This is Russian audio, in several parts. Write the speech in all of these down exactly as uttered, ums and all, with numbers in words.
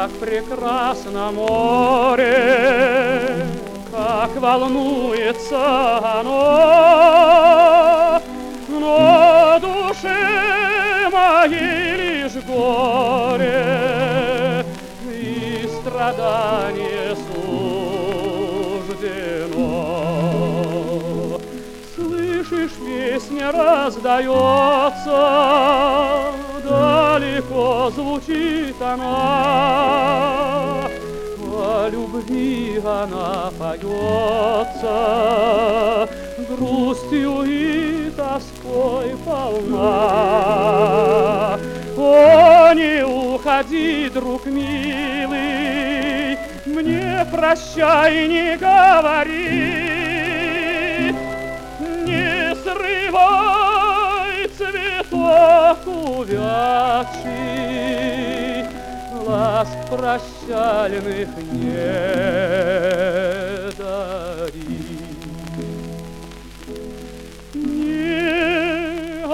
как прекрасно море, как волнуется оно, но душе моей лишь горе и страдание суждено. Слышишь, песня раздается, далеко звучит она, о любви она поется, грустью и тоской полна. О, не уходи, друг милый, мне прощай не говори, не срывай цветок увядший, ласк прощальных не дари. Не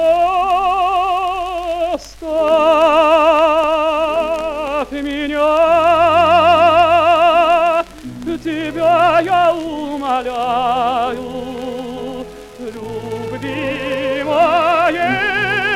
оставь меня, тебя я умоляю, любви моей.